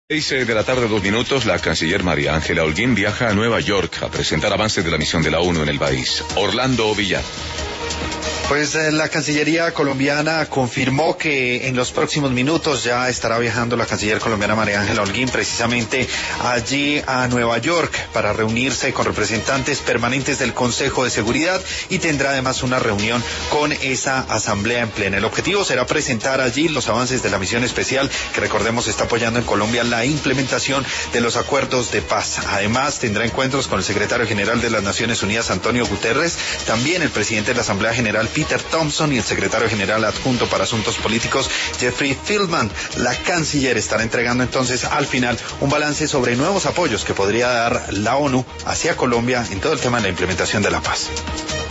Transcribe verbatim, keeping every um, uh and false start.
Seis de la tarde, dos minutos, la canciller María Ángela Holguín viaja a Nueva York a presentar avances de la misión de la ONU en el país. Orlando Villar. Pues eh, la Cancillería colombiana confirmó que en los próximos minutos ya estará viajando la canciller colombiana María Ángela Holguín precisamente allí a Nueva York para reunirse con representantes permanentes del Consejo de Seguridad y tendrá además una reunión con esa asamblea en plena. El objetivo será presentar allí los avances de la misión especial que, recordemos, está apoyando en Colombia la implementación de los acuerdos de paz. Además tendrá encuentros con el secretario general de las Naciones Unidas, Antonio Guterres, también el presidente de la Asamblea General, Peter Thompson, y el secretario general adjunto para asuntos políticos, Jeffrey Feltman. La canciller estará entregando entonces al final un balance sobre nuevos apoyos que podría dar la ONU hacia Colombia en todo el tema de la implementación de la paz.